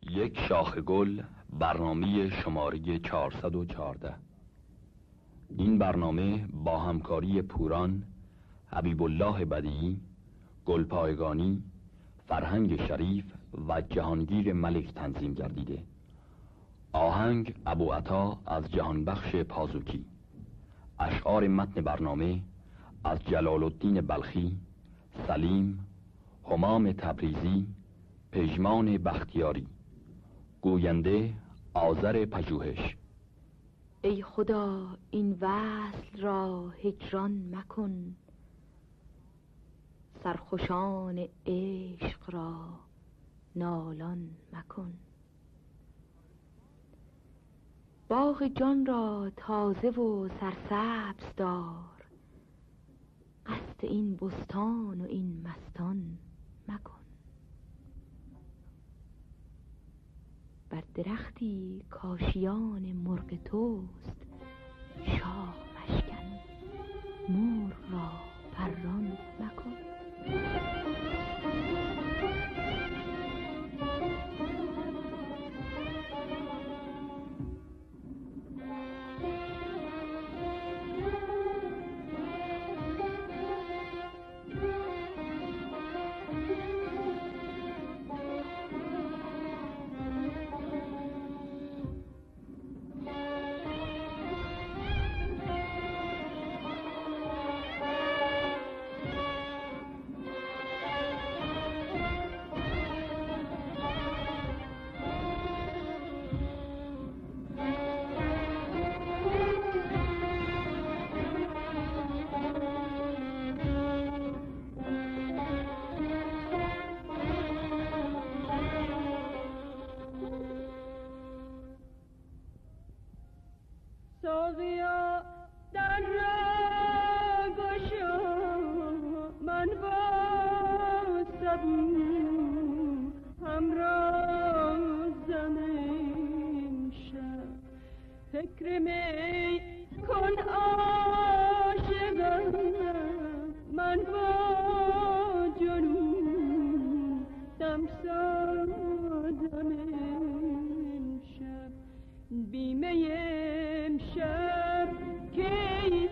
یک شاخ گل، برنامه شماره 414. این برنامه با همکاری پوران، حبیب الله بدیعی، گلپایگانی، فرهنگ شریف و جهانگیر ملک تنظیم گردیده. آهنگ ابو عطا از جهانبخش پازوکی. اشعار متن برنامه از جلال الدین بلخی، سلیم، همام تبریزی، پژمان بختیاری. گوینده آذر پژوهش. ای خدا این وصل را هجران مکن، سرخوشان عشق را نالان مکن. باغ جان را تازه و سرسبز دار، قصد این بستان و این مستان مکن. بر درختی کاشیان مرغ توست، شاه مشکن، مرغ را پران مکن. ساقیا در را گشا، من با صبور همرازم امشب. فکر می کن عاشقم، من با جنون دمسازم امشب. بیمه امشب کی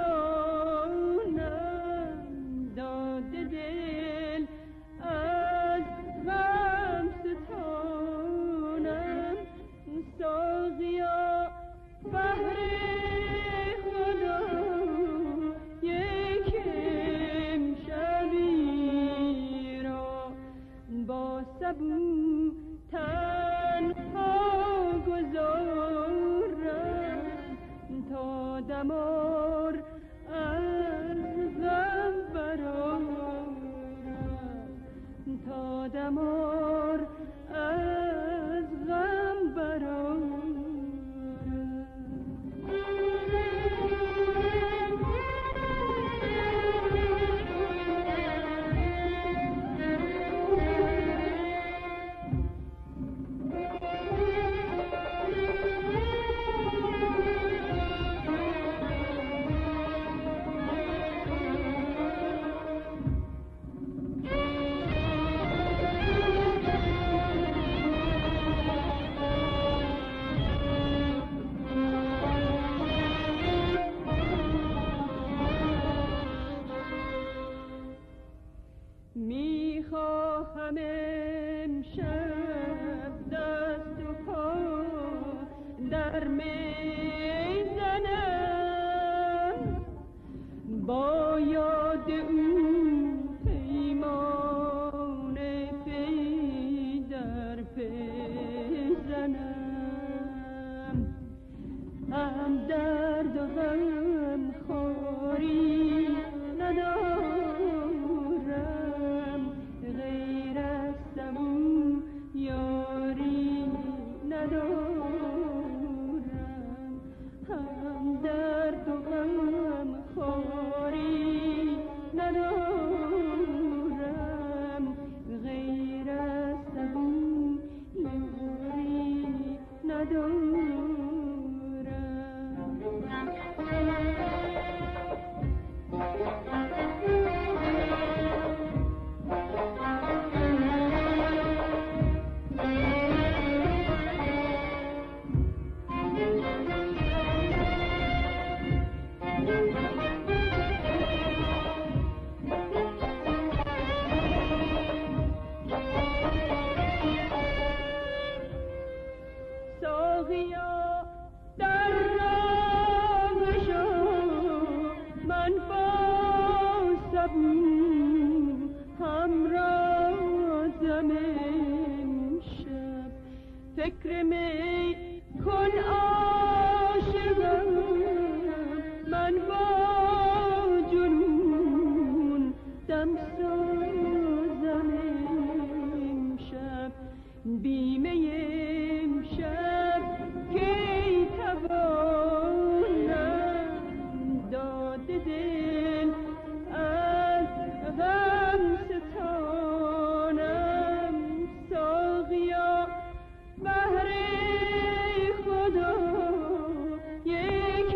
توانم داد دل از غم ستانم. ساقیا بهر خدا یک امشبی را با صبور تنها گذارم، تا دمار از غم برآرم، تا دمار از غم برآرم. میخواهم امشب دست و پا در می زنم، با یاد او پیمان پی در پی زنم. هم درد و غم خواری ندارم، غیر از سبو یاری ندارم. فکر می کن عاشقم من با جنون دم سازم امشب بیمه امشب کی توانم داد دل از غم ستانم ساقیا بهر خدا یک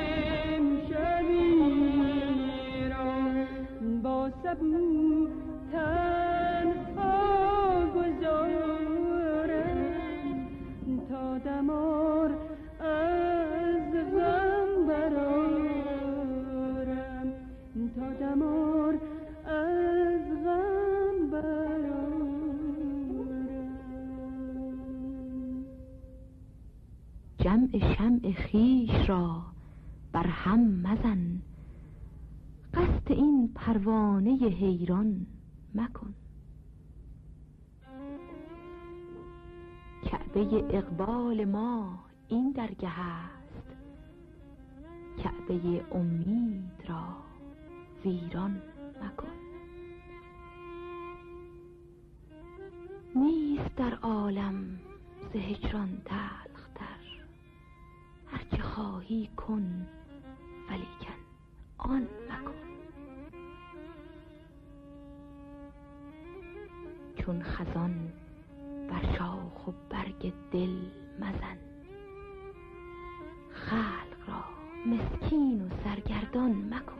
امشبی را با سبو تنها گذارم تا دمار از غم برارم تا دمار از غم برارم. جمع شمع خویش را بر هم مزن، قصد این پروانه حیران مکن. کعبه اقبال ما این درگه است، کعبه امید را ویران مکن. نیست در عالم ز هجران تلختر، هرچه خواهی کن ولیکن آن مکن. چون خزان بر شاخ و برگ دل مزن، خلق را مسکین و سرگردان مکن.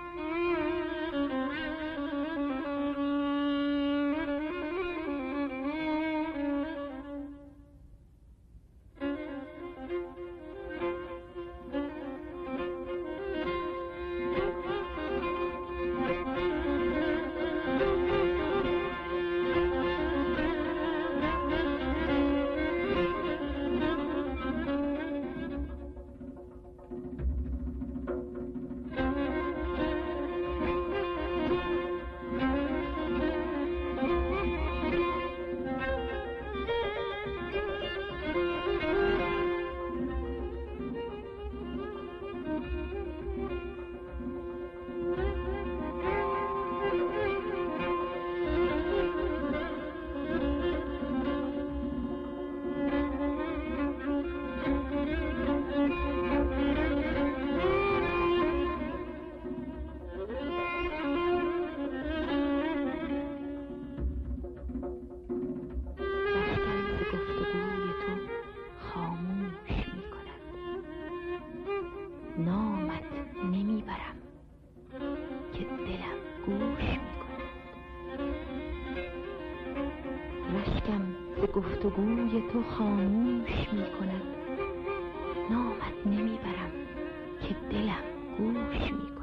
گفتگوی تو خاموش می کند، نامت نمی برم که دلم گوش می کند.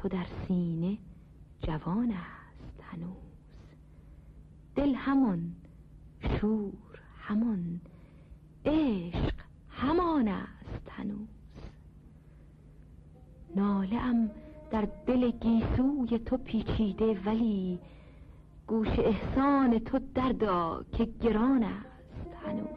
تو در سینه جوان است هنوز، دل همان، شور همان، عشق همان است هنوز. ناله ام در دل گیسوی تو پیچیده، ولی گوش احسان تو دردا که گران است هنوز.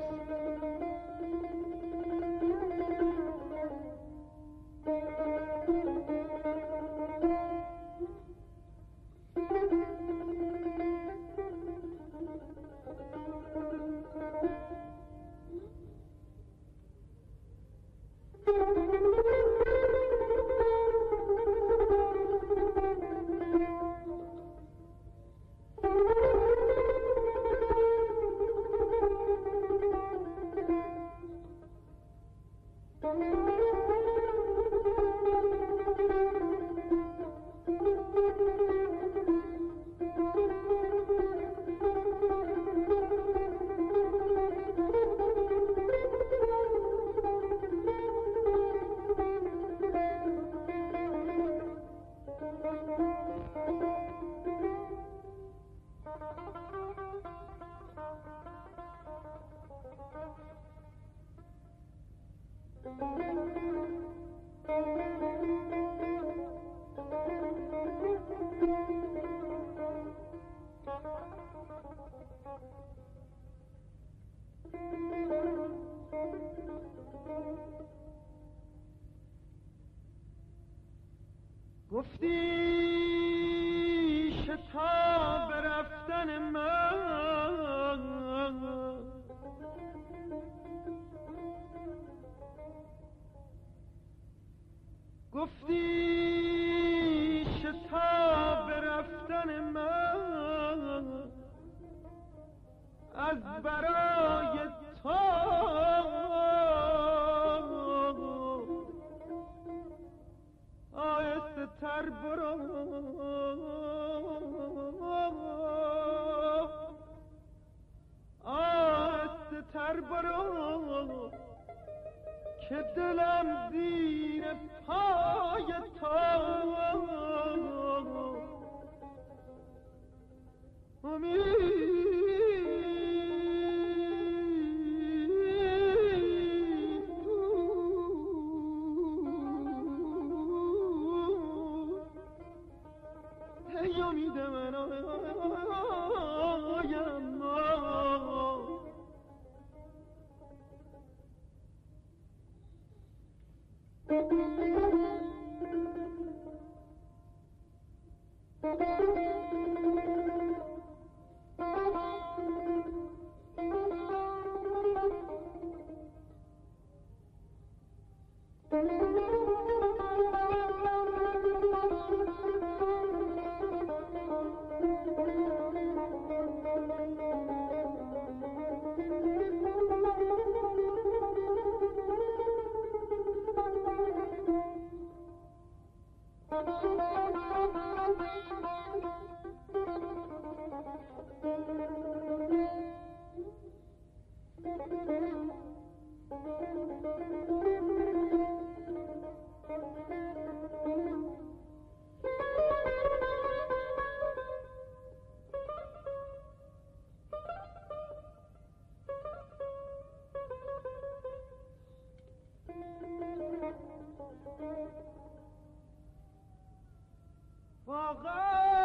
گفتی شتاب رفتن من، گفتی شتاب رفتن من از برای تو آهسته تر برو، آهسته تر برو که دلم زیر پای تو امید من واقعا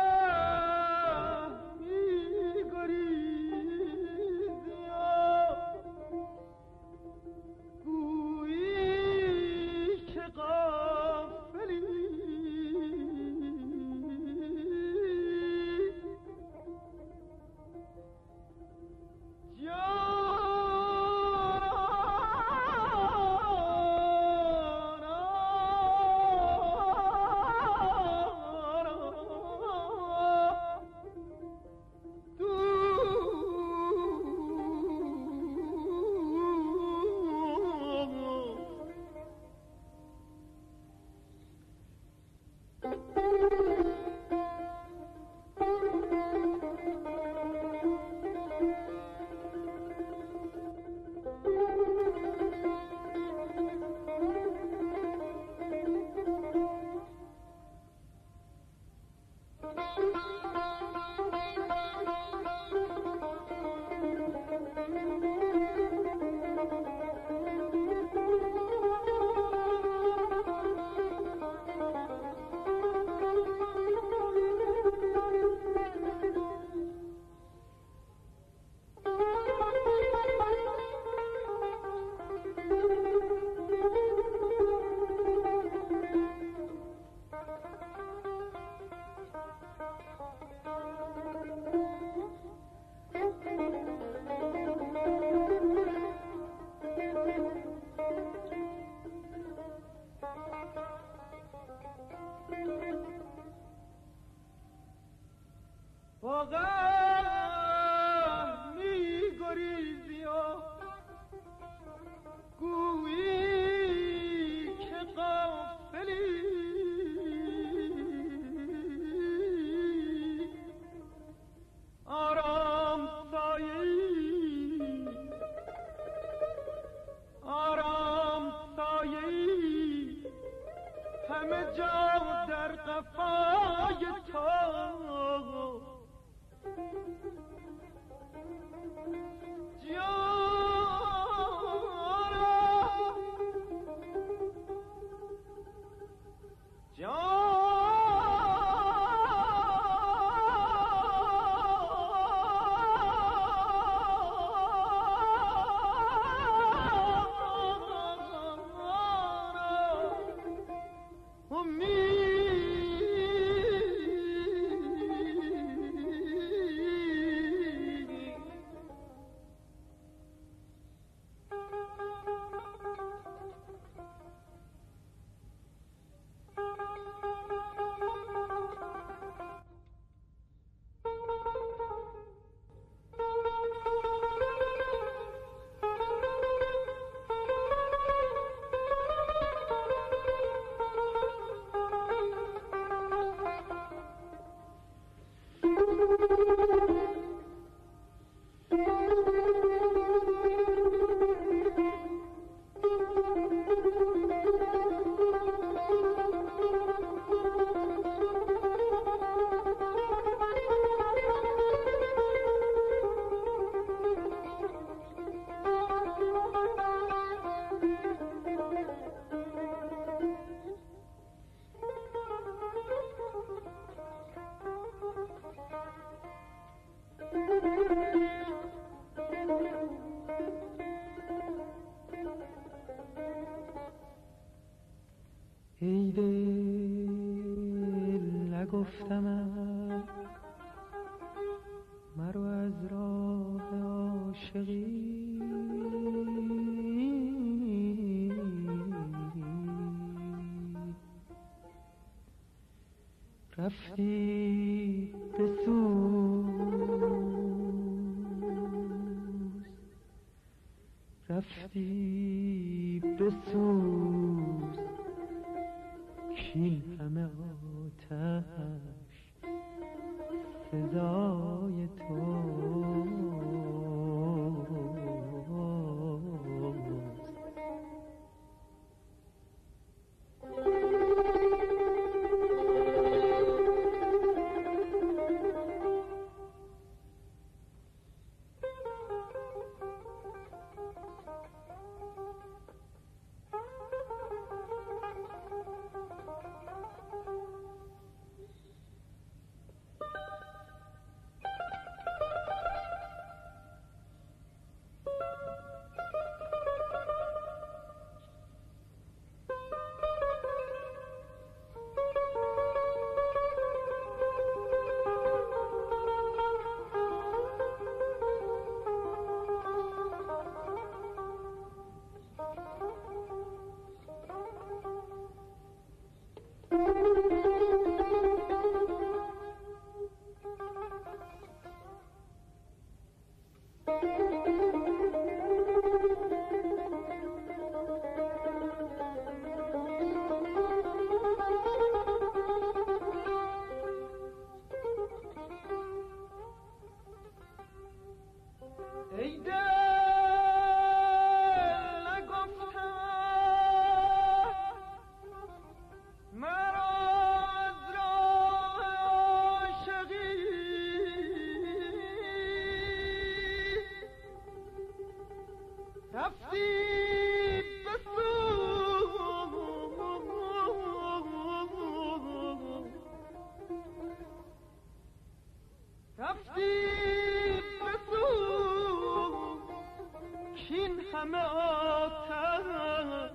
با غم می‌گریزی و گویی که غافلی آرام سایه‌ای همه جا در قفای تو ای دل نگفتمم مرو از راه عاشقی رفتی به سوز رفتی به سوز کین همه آتش سزای همه آتش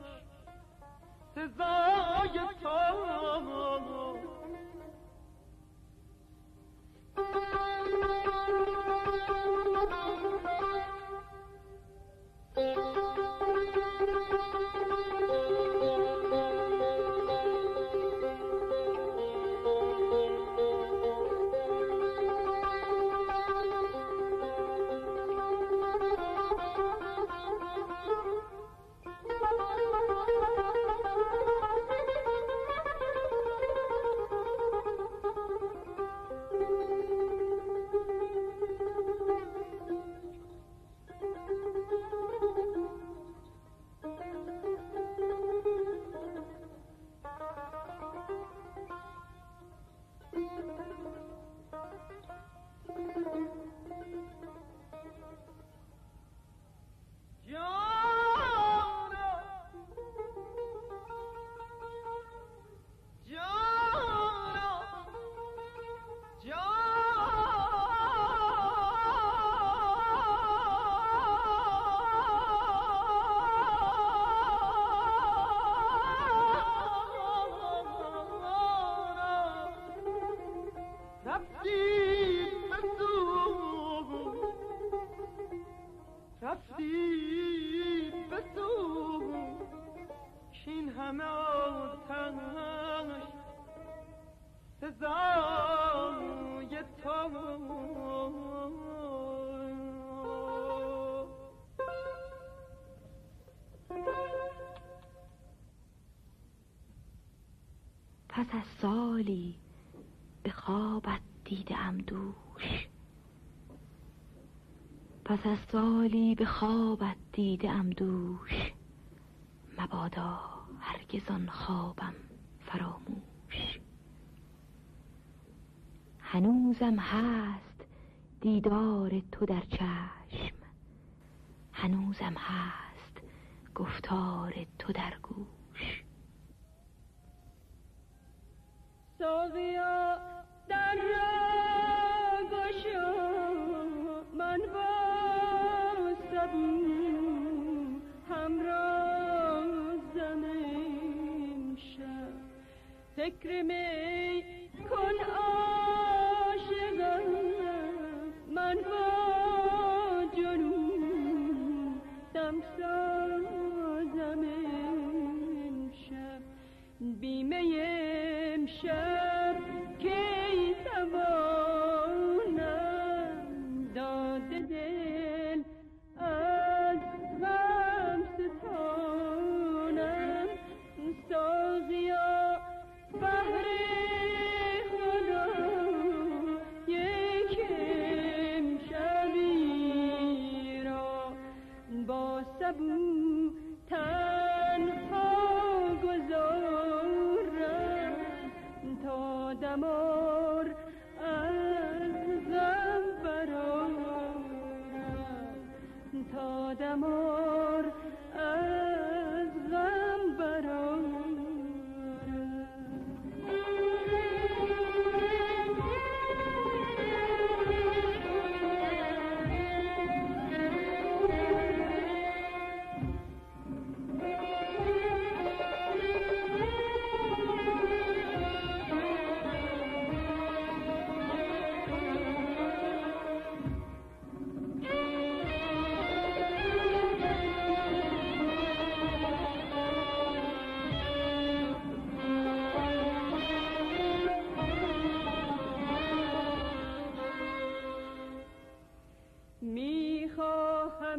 سزای تو پس از سالی به خوابت دیدم دوش، پس از سالی به خوابت دیدم دوش، مبادا هرگز آن خوابم فراموش. هنوزم هست دیدار تو در چشم، هنوزم هست گفتار تو در گوش. ساقیا در را گشا، من با سبو همرازم امشب. فکر می کن عاشقم، من با جنون دمسازم امشب. بیمه امشب کی توانم داد دل از غم ستانم. ساقیا بهر خدا یک امشبی را با سبو تنها گذارم تا دمار از غم برآرم، تا دمار از غم برآرم. میخواهم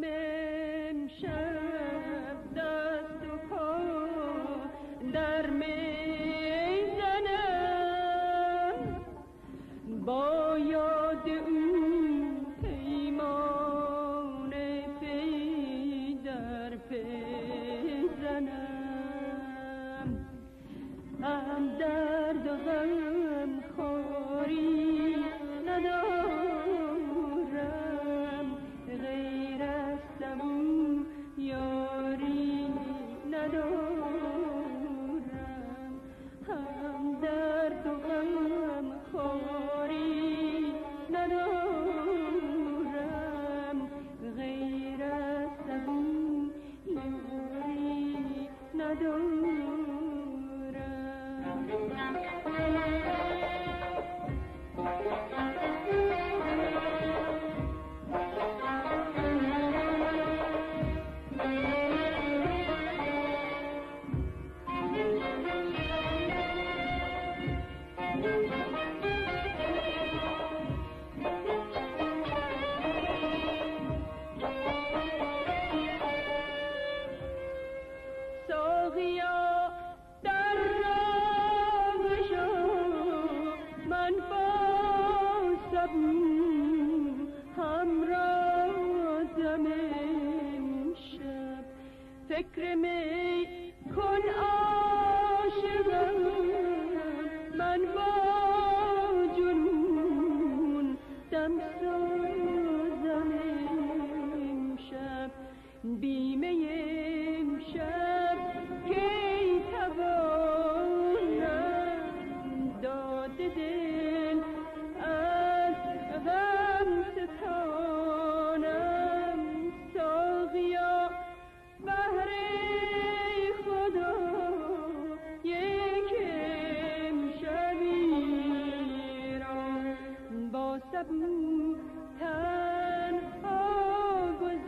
امشب دست و پا در می زنم، با یاد او پیمان پی در پی زنم. هم درد و غم خواری ندارم، غیر از سبو یاری ندارم. هم درد و غم خواری ندارم، غیر از سبو یاری ندارم. ساقیا در را گشا، من با سبو همرازم امشب. فکر می کن عاشقم، من با جنون دمسازم امشب. بیمه امشب کی توانم داد دل از غم ستانم. ساقیا بهر خدا یک امشبی را با سبو تنها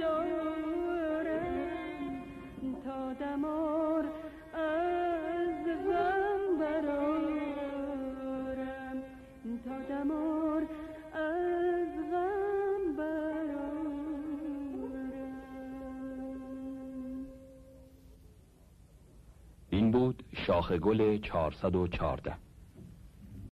گذارم تا دمار از غم برآرم، تا دمار از شاخ گل 414.